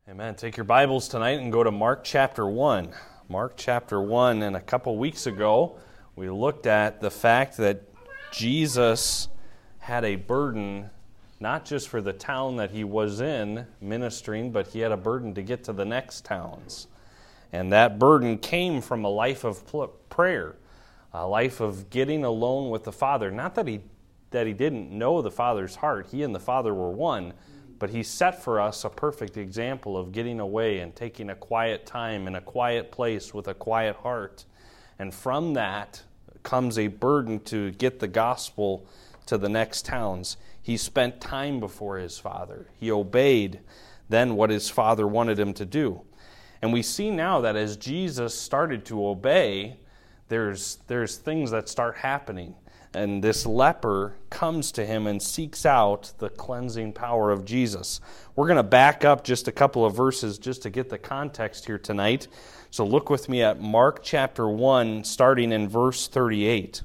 Amen. Take your Bibles tonight and go to Mark chapter 1. Mark chapter 1, and a couple weeks ago, we looked at the fact that Jesus had a burden, not just for the town that he was in ministering, but he had a burden to get to the next towns. And that burden came from a life of prayer, a life of getting alone with the Father. Not that he didn't know the Father's heart. He and the Father were one. But he set for us a perfect example of getting away and taking a quiet time in a quiet place with a quiet heart. And from that comes a burden to get the gospel to the next towns. He spent time before his Father. He obeyed then what his Father wanted him to do. And we see now that as Jesus started to obey, there's things that start happening. And this leper comes to him and seeks out the cleansing power of Jesus. We're going to back up just a couple of verses just to get the context here tonight. So look with me at Mark chapter 1, starting in verse 38.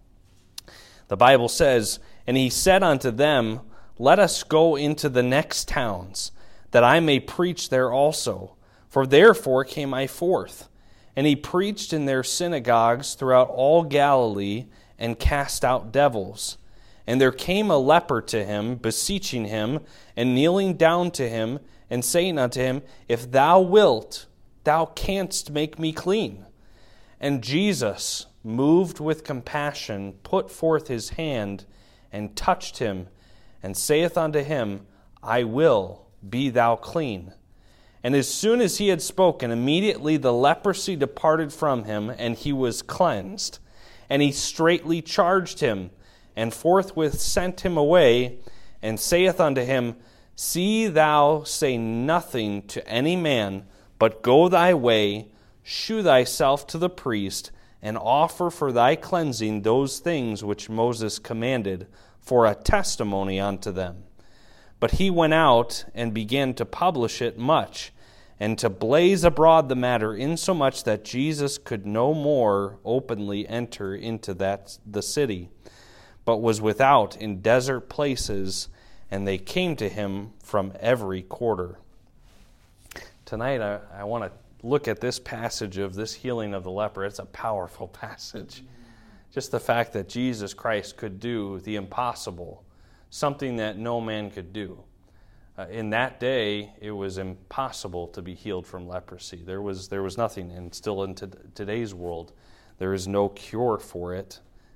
The Bible says, "And he said unto them, Let us go into the next towns, that I may preach there also. For therefore came I forth. And he preached in their synagogues throughout all Galilee, and cast out devils. And there came a leper to him, beseeching him, and kneeling down to him, and saying unto him, If thou wilt, thou canst make me clean. And Jesus, moved with compassion, put forth his hand, and touched him, and saith unto him, I will, be thou clean. And as soon as he had spoken, immediately the leprosy departed from him, and he was cleansed. And he straitly charged him, and forthwith sent him away, and saith unto him, See thou say nothing to any man, but go thy way, shew thyself to the priest, and offer for thy cleansing those things which Moses commanded, for a testimony unto them. But he went out, and began to publish it much, and to blaze abroad the matter, insomuch that Jesus could no more openly enter into the city, but was without in desert places, and they came to him from every quarter." Tonight I want to look at this passage of this healing of the leper. It's a powerful passage. Just the fact that Jesus Christ could do the impossible, something that no man could do. In that day, it was impossible to be healed from leprosy. There was nothing, and still in today's world, there is no cure for it.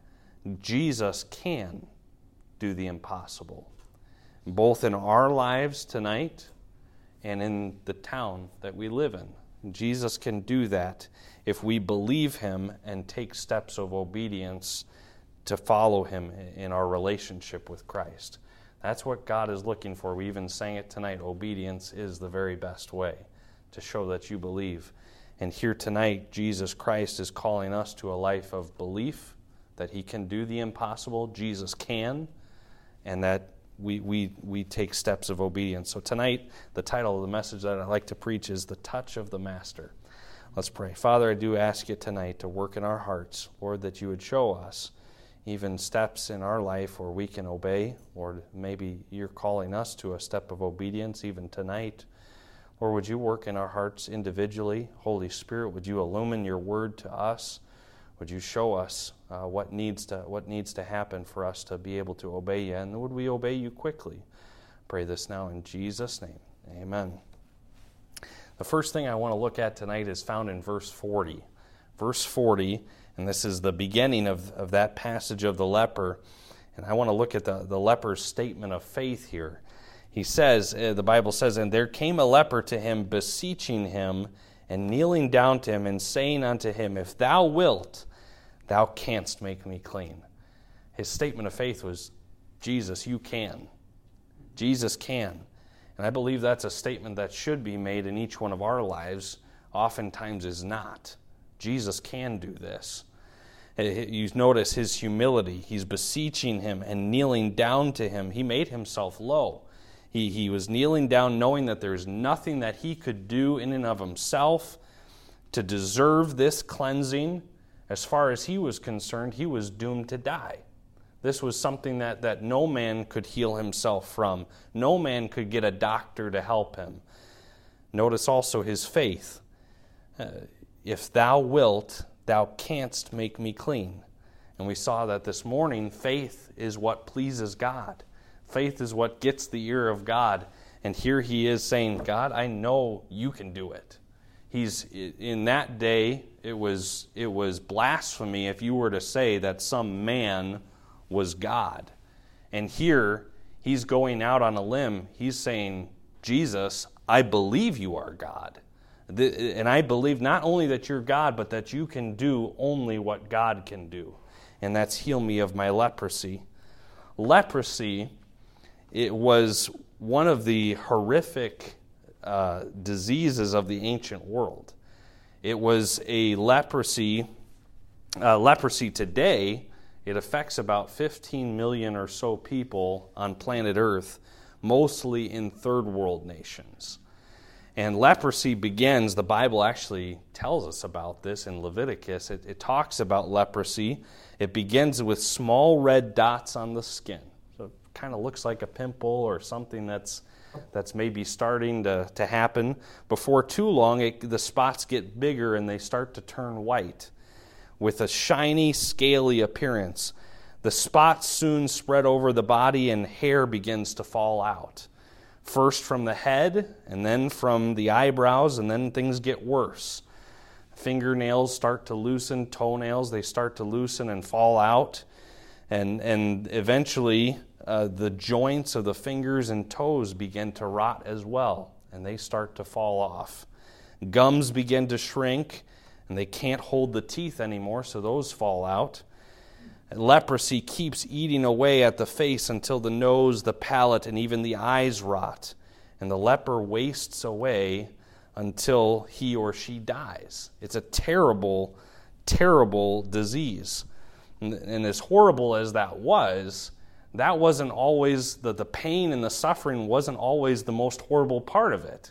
Jesus can do the impossible, both in our lives tonight and in the town that we live in. Jesus can do that if we believe him and take steps of obedience to follow him in our relationship with Christ. That's what God is looking for. We even sang it tonight. Obedience is the very best way to show that you believe. And here tonight, Jesus Christ is calling us to a life of belief that he can do the impossible. Jesus can, and that we take steps of obedience. So tonight, the title of the message that I'd like to preach is The Touch of the Master. Let's pray. Father, I do ask you tonight to work in our hearts, Lord, that you would show us even steps in our life where we can obey, or maybe you're calling us to a step of obedience even tonight. Or would you work in our hearts individually? Holy Spirit, would you illumine your word to us? Would you show us what needs to happen for us to be able to obey you? And would we obey you quickly? Pray this now in Jesus' name. Amen. The first thing I want to look at tonight is found in verse 40. Verse 40, and this is the beginning of that passage of the leper. And I want to look at the leper's statement of faith here. He says, the Bible says, "And there came a leper to him, beseeching him, and kneeling down to him, and saying unto him, If thou wilt, thou canst make me clean." His statement of faith was, Jesus, you can. Jesus can. And I believe that's a statement that should be made in each one of our lives, oftentimes is not. Jesus can do this. You notice his humility. He's beseeching him and kneeling down to him. He made himself low. He was kneeling down knowing that there's nothing that he could do in and of himself to deserve this cleansing. As far as he was concerned, he was doomed to die. This was something that no man could heal himself from. No man could get a doctor to help him. Notice also his faith. If thou wilt, thou canst make me clean. And we saw that this morning. Faith is what pleases God. Faith is what gets the ear of God. And here he is saying, God, I know you can do it. In that day, it was blasphemy if you were to say that some man was God. And here, he's going out on a limb. He's saying, Jesus, I believe you are God. And I believe not only that you're God, but that you can do only what God can do. And that's heal me of my leprosy. Leprosy, it was one of the horrific diseases of the ancient world. It was a leprosy. Leprosy today, it affects about 15 million or so people on planet Earth, mostly in third world nations. And leprosy begins, the Bible actually tells us about this in Leviticus. It talks about leprosy. It begins with small red dots on the skin. So it kind of looks like a pimple or something that's maybe starting to happen. Before too long, the spots get bigger and they start to turn white with a shiny, scaly appearance. The spots soon spread over the body and hair begins to fall out. First from the head, and then from the eyebrows, and then things get worse. Fingernails start to loosen, toenails, they start to loosen and fall out. And eventually, the joints of the fingers and toes begin to rot as well, and they start to fall off. Gums begin to shrink, and they can't hold the teeth anymore, so those fall out. Leprosy keeps eating away at the face until the nose, the palate, and even the eyes rot. And the leper wastes away until he or she dies. It's a terrible, terrible disease. And as horrible as that wasn't always, the pain and the suffering wasn't always the most horrible part of it.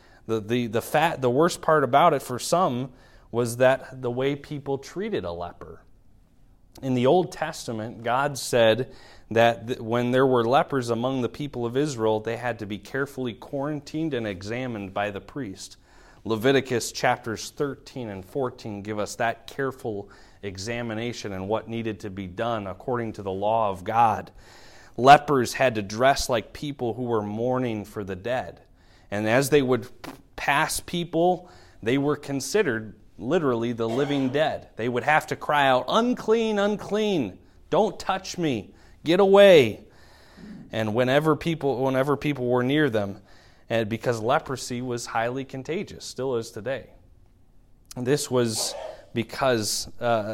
The worst part about it for some was that the way people treated a leper. In the Old Testament, God said that when there were lepers among the people of Israel, they had to be carefully quarantined and examined by the priest. Leviticus chapters 13 and 14 give us that careful examination and what needed to be done according to the law of God. Lepers had to dress like people who were mourning for the dead. And as they would pass people, they were considered literally the living dead. They would have to cry out, unclean, unclean, don't touch me, get away. And whenever people were near them, and because leprosy was highly contagious, still is today. This was because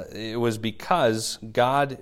God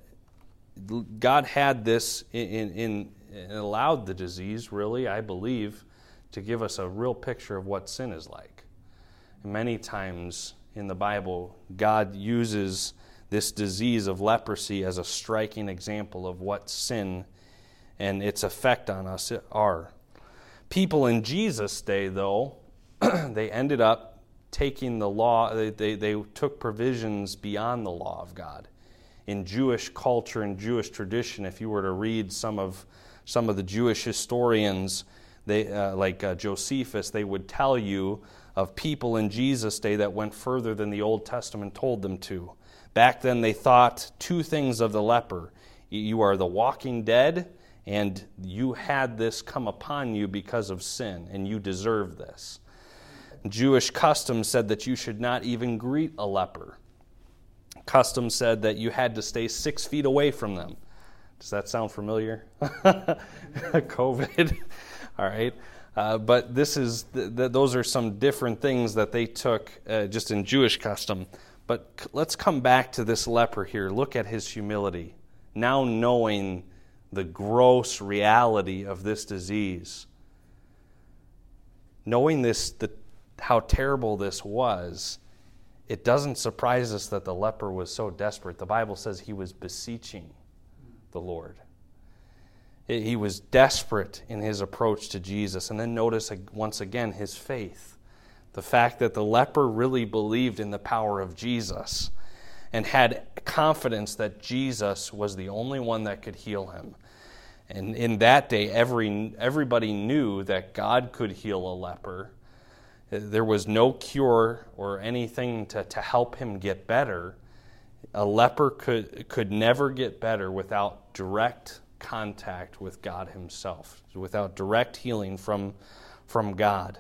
had this and allowed the disease, really, I believe, to give us a real picture of what sin is like. Many times in the Bible, God uses this disease of leprosy as a striking example of what sin and its effect on us are. People in Jesus' day, though, they ended up taking the law, they took provisions beyond the law of God. In Jewish culture and Jewish tradition, if you were to read some of the Jewish historians, like Josephus, they would tell you of people in Jesus' day that went further than the Old Testament told them to. Back then they thought two things of the leper. You are the walking dead, and you had this come upon you because of sin, and you deserve this. Jewish custom said that you should not even greet a leper. Custom said that you had to stay 6 feet away from them. Does that sound familiar? COVID. All right. But those are some different things that they took just in Jewish custom. But let's come back to this leper here. Look at his humility. Now knowing the gross reality of this disease, knowing how terrible this was, it doesn't surprise us that the leper was so desperate. The Bible says he was beseeching the Lord. He was desperate in his approach to Jesus. And then notice once again his faith. The fact that the leper really believed in the power of Jesus and had confidence that Jesus was the only one that could heal him. And in that day, everybody knew that God could heal a leper, There was no cure or anything to help him get better. A leper could never get better without direct contact with God himself, without direct healing from God.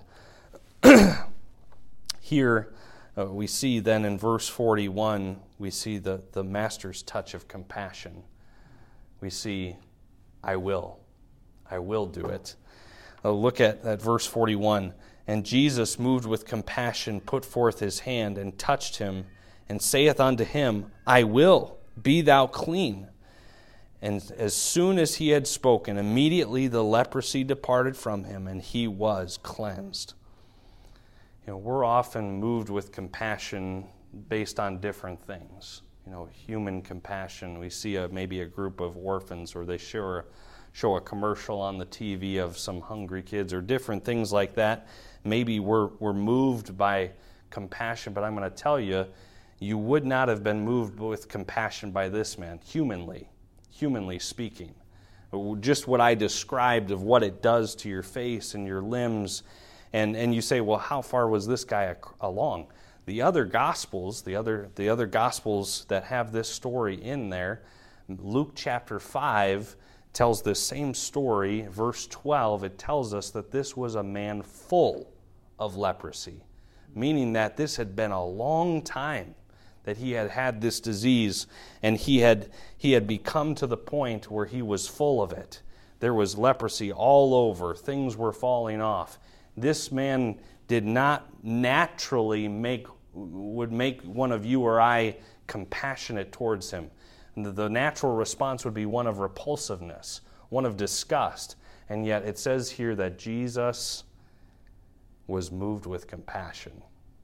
Here we see then in verse 41, we see the Master's touch of compassion. We see, I will do it. Look at verse 41. And Jesus, moved with compassion, put forth his hand and touched him, and saith unto him, I will, be thou clean. And as soon as he had spoken, immediately the leprosy departed from him, and he was cleansed. We're often moved with compassion based on different things. Human compassion. We see maybe a group of orphans, or they show a commercial on the TV of some hungry kids, or different things like that. Maybe we're moved by compassion, but I'm going to tell you, you would not have been moved with compassion by this man, humanly speaking. Just what I described of what it does to your face and your limbs, and you say, well, how far was this guy along? The other Gospels, the other Gospels that have this story in there, Luke chapter 5 tells this same story. Verse 12, it tells us that this was a man full of leprosy, meaning that this had been a long time that he had had this disease, and he had become to the point where he was full of it. There was leprosy all over. Things were falling off. This man did not naturally would make one of you or I compassionate towards him. The natural response would be one of repulsiveness, one of disgust. And yet it says here that Jesus was moved with compassion.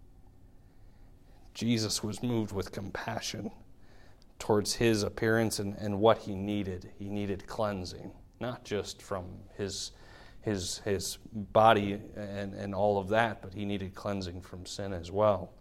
Jesus was moved with compassion towards his appearance and what he needed. He needed cleansing, not just from his body and all of that, but he needed cleansing from sin as well.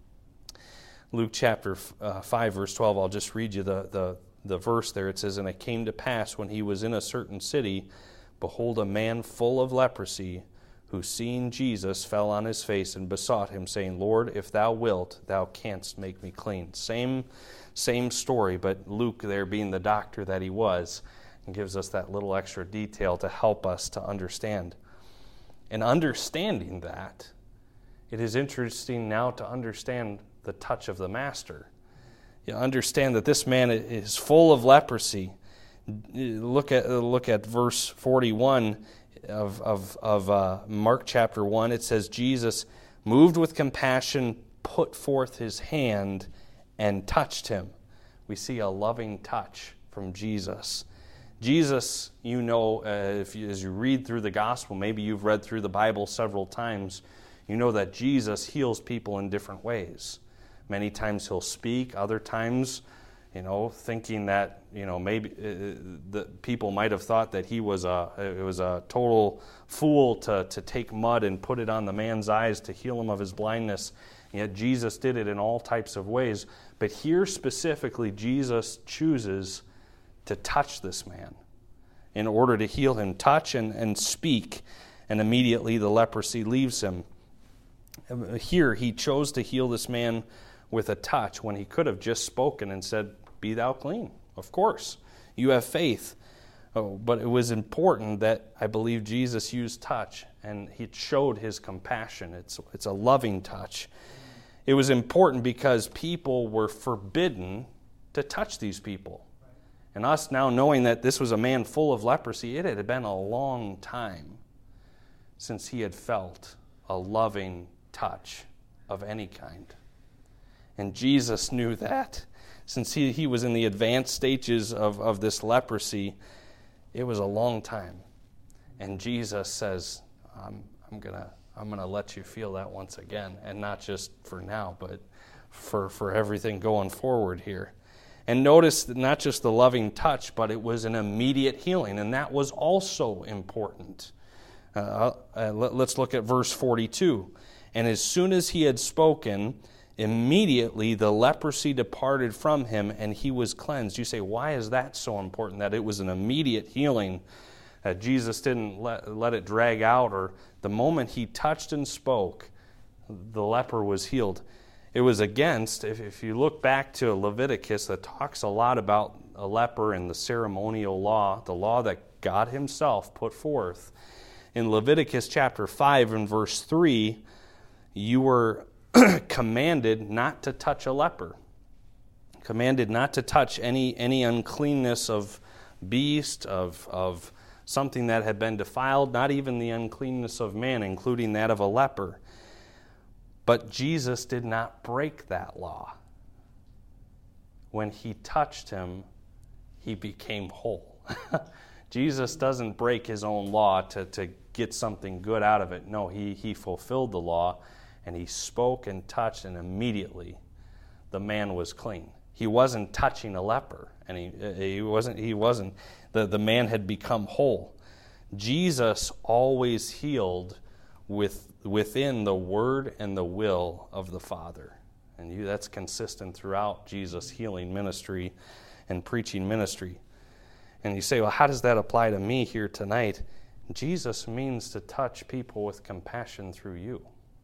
Luke chapter 5, verse 12, I'll just read you the verse there. It says, And it came to pass, when he was in a certain city, behold, a man full of leprosy, who seeing Jesus fell on his face and besought him, saying, Lord, if thou wilt, thou canst make me clean. Same story, but Luke there being the doctor that he was, and gives us that little extra detail to help us to understand. And understanding that, it is interesting now to understand the touch of the Master. You understand that this man is full of leprosy. Look at verse 41 of Mark chapter 1. It says, Jesus, moved with compassion, put forth his hand and touched him. We see a loving touch from Jesus. Jesus, as you read through the gospel, maybe you've read through the Bible several times, you know that Jesus heals people in different ways. Many times he'll speak, other times, thinking that, maybe the people might have thought that it was a total fool to take mud and put it on the man's eyes to heal him of his blindness. And yet Jesus did it in all types of ways. But here specifically, Jesus chooses to touch this man in order to heal him. Touch and speak, and immediately the leprosy leaves him. Here he chose to heal this man with a touch when he could have just spoken and said, be thou clean. Of course, you have faith. But it was important that I believe Jesus used touch, and he showed his compassion. It's a loving touch. It was important because people were forbidden to touch these people. And us now knowing that this was a man full of leprosy, it had been a long time since he had felt a loving touch of any kind. And Jesus knew that. Since he was in the advanced stages of this leprosy, it was a long time. And Jesus says, I'm gonna let you feel that once again, and not just for now, but for everything going forward here. And notice that not just the loving touch, but it was an immediate healing, and that was also important. Let's look at verse 42. And as soon as he had spoken, immediately the leprosy departed from him, and he was cleansed. You say, why is that so important, that it was an immediate healing? Jesus didn't let it drag out, or the moment he touched and spoke, the leper was healed. It was against, if you look back to Leviticus that talks a lot about a leper and the ceremonial law, the law that God himself put forth. In Leviticus chapter 5 and verse 3, you were commanded not to touch a leper. Commanded not to touch any uncleanness of beast, of something that had been defiled, not even the uncleanness of man, including that of a leper. But Jesus did not break that law. When he touched him, he became whole. Jesus doesn't break his own law to get something good out of it. No, he fulfilled the law, and he spoke and touched, and immediately the man was clean. He wasn't touching a leper, and he wasn't. The man had become whole. Jesus always healed within the word and the will of the Father. And that's consistent throughout Jesus' healing ministry and preaching ministry. And you say, well, how does that apply to me here tonight? Jesus means to touch people with compassion through you.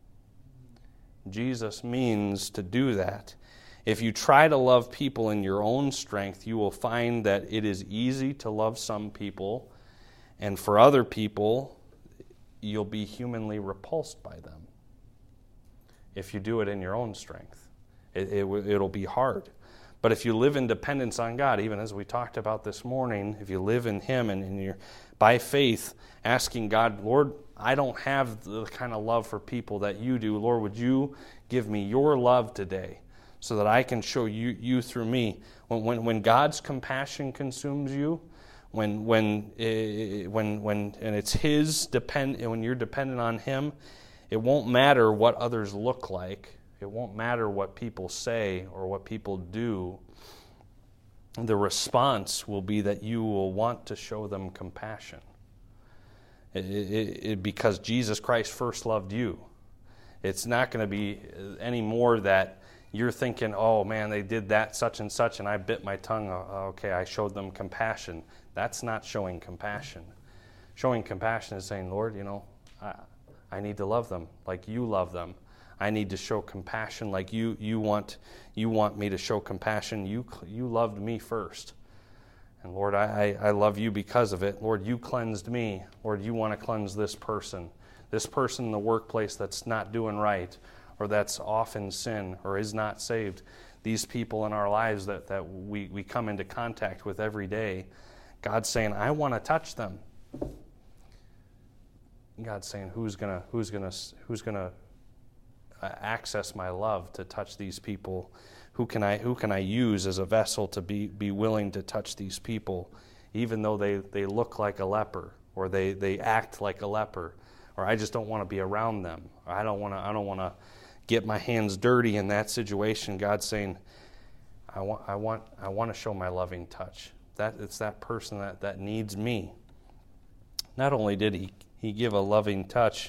Jesus means to do that. If you try to love people in your own strength, you will find that it is easy to love some people, and for other people, you'll be humanly repulsed by them. If you do it in your own strength, it'll be hard. But if you live in dependence on God, even as we talked about this morning, if you live in him and you're by faith asking God, Lord, I don't have the kind of love for people that you do. Lord, would you give me your love today so that I can show you through me? When God's compassion consumes you, when it's his when you're dependent on him, it won't matter what others look like. It won't matter what people say or what people do. The response will be that you will want to show them compassion. Because Jesus Christ first loved you. It's not going to be any more that you're thinking, oh man, they did that such and such and I bit my tongue. Okay, I showed them compassion. That's not showing compassion. Showing compassion is saying, Lord, I need to love them like you love them. I need to show compassion like you want me to show compassion. You loved me first. And Lord, I love you because of it. Lord, you cleansed me. Lord, you want to cleanse this person in the workplace that's not doing right, or that's off in sin, or is not saved. These people in our lives that we come into contact with every day. God's saying, I want to touch them. God's saying, who's gonna access my love to touch these people? Who can I use as a vessel to be willing to touch these people, even though they look like a leper, or they act like a leper, or I just don't want to be around them, or I don't want to get my hands dirty in that situation. God's saying, I want to show my loving touch. That it's that person that needs me. Not only did he give a loving touch,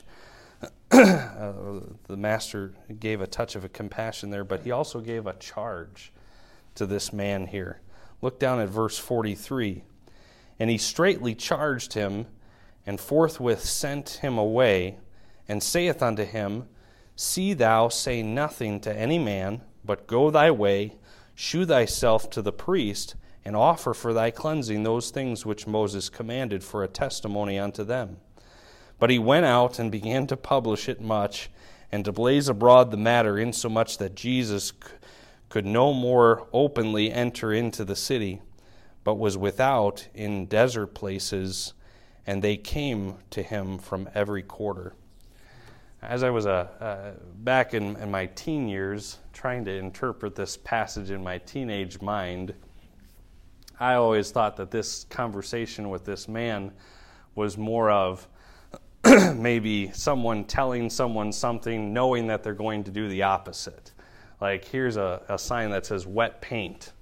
the master gave a touch of a compassion there, but he also gave a charge to this man here. Look down at verse 43. And he straitly charged him, and forthwith sent him away, and saith unto him, See thou say nothing to any man, but go thy way, shew thyself to the priest, and offer for thy cleansing those things which Moses commanded for a testimony unto them. But he went out and began to publish it much, and to blaze abroad the matter, insomuch that Jesus could no more openly enter into the city, but was without in desert places, and they came to him from every quarter. As I was back in my teen years, trying to interpret this passage in my teenage mind, I always thought that this conversation with this man was more of maybe someone telling someone something, knowing that they're going to do the opposite. Like, here's a sign that says wet paint.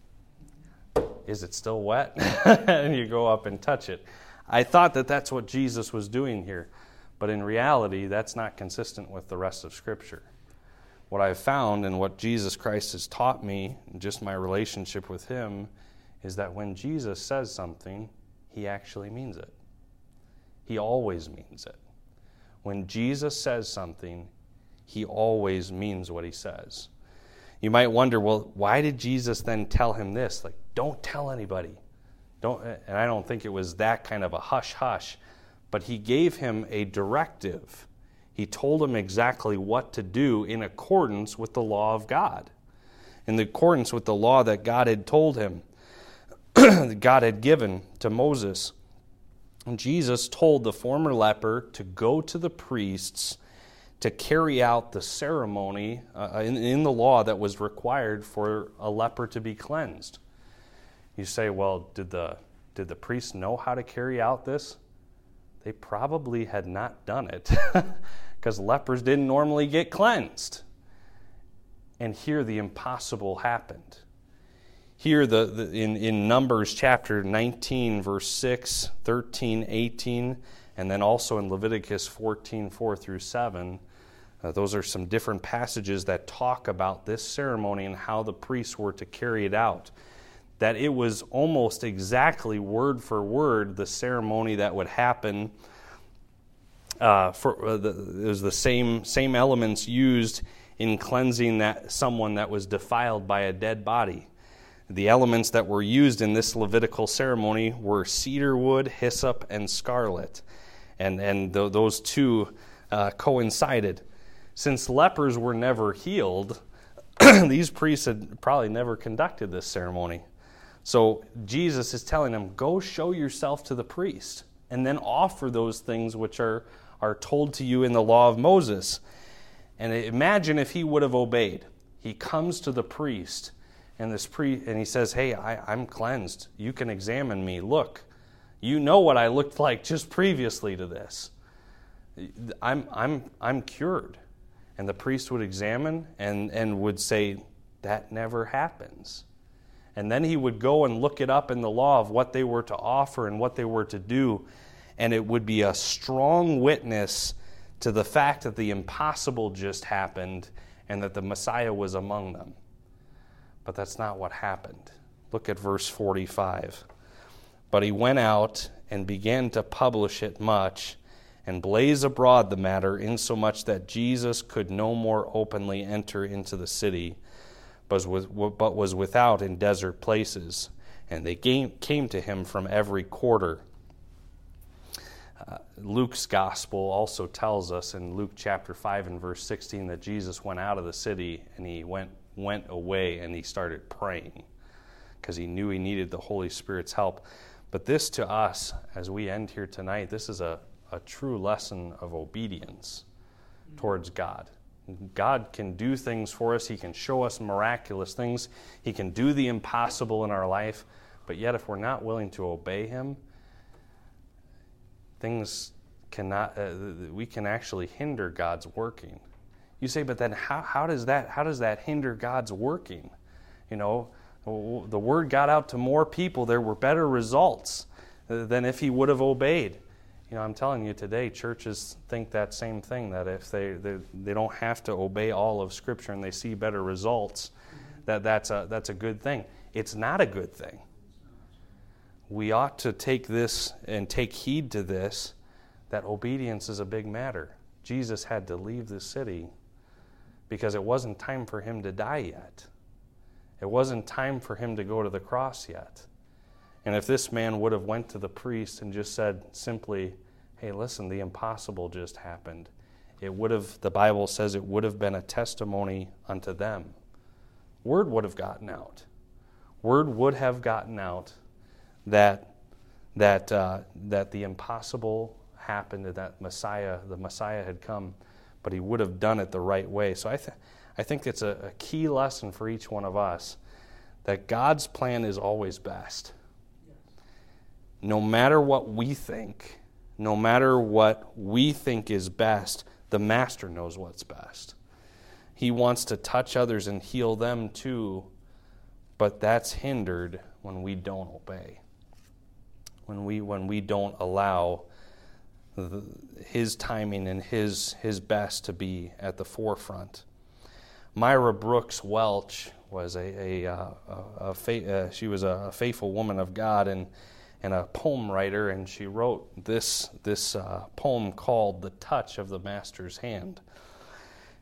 Is it still wet? And you go up and touch it. I thought that that's what Jesus was doing here. But in reality, that's not consistent with the rest of Scripture. What I've found and what Jesus Christ has taught me, just my relationship with him, is that when Jesus says something, he actually means it. He always means it. When Jesus says something, he always means what he says. You might wonder, well, why did Jesus then tell him this? Like, don't tell anybody. And I don't think it was that kind of a hush-hush, but he gave him a directive. He told him exactly what to do in accordance with the law of God, in accordance with the law that God had told him, that God had given to Moses. And Jesus told the former leper to go to the priests to carry out the ceremony in the law that was required for a leper to be cleansed. You say, well, did the priests know how to carry out this? They probably had not done it because lepers didn't normally get cleansed. And here the impossible happened. Here in Numbers chapter 19, verse 6, 13, 18, and then also in Leviticus 14, 4 through 7, those are some different passages that talk about this ceremony and how the priests were to carry it out. That it was almost exactly word for word the ceremony that would happen. It was the same elements used in cleansing someone that was defiled by a dead body. The elements that were used in this Levitical ceremony were cedar wood, hyssop, and scarlet. And those two coincided. Since lepers were never healed, these priests had probably never conducted this ceremony. So Jesus is telling them, go show yourself to the priest, and then offer those things which are told to you in the law of Moses. And imagine if he would have obeyed. He comes to the priest, and he says, hey, I'm cleansed. You can examine me. Look, you know what I looked like just previously to this. I'm cured. And the priest would examine and would say, that never happens. And then he would go and look it up in the law of what they were to offer and what they were to do, and it would be a strong witness to the fact that the impossible just happened and that the Messiah was among them. But that's not what happened. Look at verse 45. But he went out and began to publish it much and blaze abroad the matter, insomuch that Jesus could no more openly enter into the city, but was without in desert places. And they came to him from every quarter. Luke's gospel also tells us in Luke chapter 5 and verse 16 that Jesus went out of the city and he went away and he started praying because he knew he needed the Holy Spirit's help. But this to us, as we end here tonight, this is a true lesson of obedience towards God. God can do things for us. He can show us miraculous things. He can do the impossible in our life. But yet if we're not willing to obey him, things cannot. We can actually hinder God's working. You say, but then how does that hinder God's working? You know, the word got out to more people. There were better results than if he would have obeyed. You know, I'm telling you today, churches think that same thing, that if they don't have to obey all of Scripture and they see better results, that's a good thing. It's not a good thing. We ought to take this and take heed to this, that obedience is a big matter. Jesus had to leave the city because it wasn't time for him to die yet. It wasn't time for him to go to the cross yet. And if this man would have went to the priest and just said simply, hey, listen, the impossible just happened, it would have, the Bible says, it would have been a testimony unto them. Word would have gotten out. Word would have gotten out that the impossible happened, that the Messiah had come, but he would have done it the right way. So I think it's a key lesson for each one of us that God's plan is always best. No matter what we think, no matter what we think is best, the Master knows what's best. He wants to touch others and heal them too, but that's hindered when we don't obey. When we don't allow his timing and his best to be at the forefront. Myra Brooks Welch was she was a faithful woman of God and a poem writer, and she wrote this poem called "The Touch of the Master's Hand."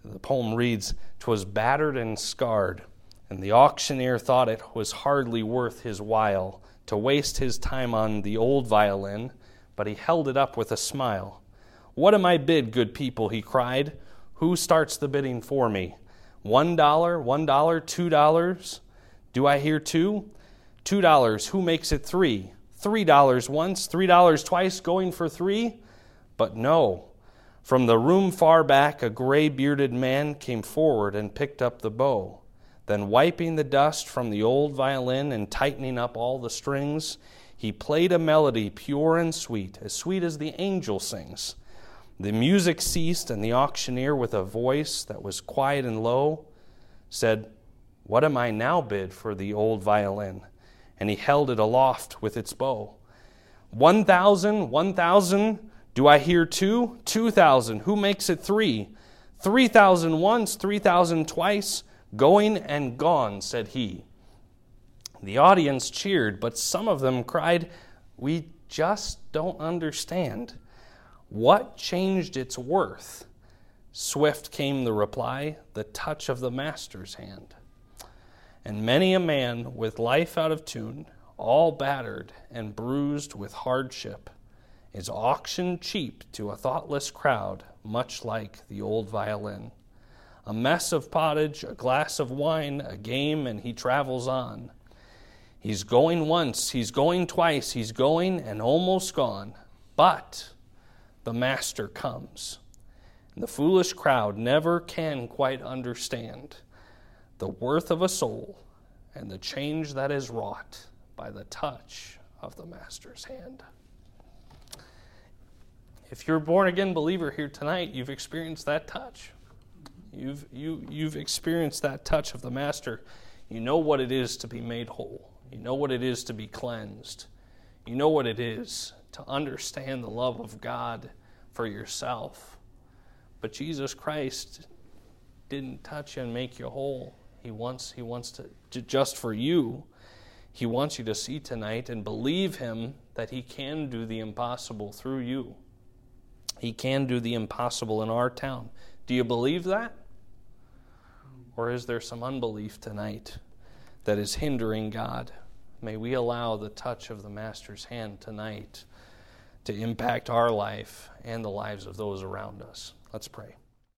The poem reads, "'Twas battered and scarred, and the auctioneer thought it was hardly worth his while to waste his time on the old violin, but he held it up with a smile. 'What am I bid, good people?' he cried. 'Who starts the bidding for me? $1, $1, $2. Do I hear two? $2, who makes it three? $3 once, $3 twice, going for three?' But no. From the room far back, a gray-bearded man came forward and picked up the bow. Then wiping the dust from the old violin and tightening up all the strings, he played a melody pure and sweet as the angel sings. The music ceased, and the auctioneer, with a voice that was quiet and low, said, 'What am I now bid for the old violin?' And he held it aloft with its bow. 1,000, 1,000, do I hear two? 2,000, who makes it three? 3,000 once, 3,000 twice, going and gone,' said he. The audience cheered, but some of them cried, 'We just don't understand. What changed its worth?' Swift came the reply, 'The touch of the master's hand.' And many a man with life out of tune, all battered and bruised with hardship, is auctioned cheap to a thoughtless crowd, much like the old violin. A mess of pottage, a glass of wine, a game, and he travels on. He's going once, he's going twice, he's going and almost gone. But the master comes. And the foolish crowd never can quite understand the worth of a soul and the change that is wrought by the touch of the master's hand." If you're a born-again believer here tonight, you've experienced that touch. You've experienced that touch of the master. You know what it is to be made whole. You know what it is to be cleansed. You know what it is to understand the love of God for yourself. But Jesus Christ didn't touch you and make you whole. He wants to just for you. He wants you to see tonight and believe him that he can do the impossible through you. He can do the impossible in our town. Do you believe that? Or is there some unbelief tonight that is hindering God? May we allow the touch of the Master's hand tonight to impact our life and the lives of those around us. Let's pray.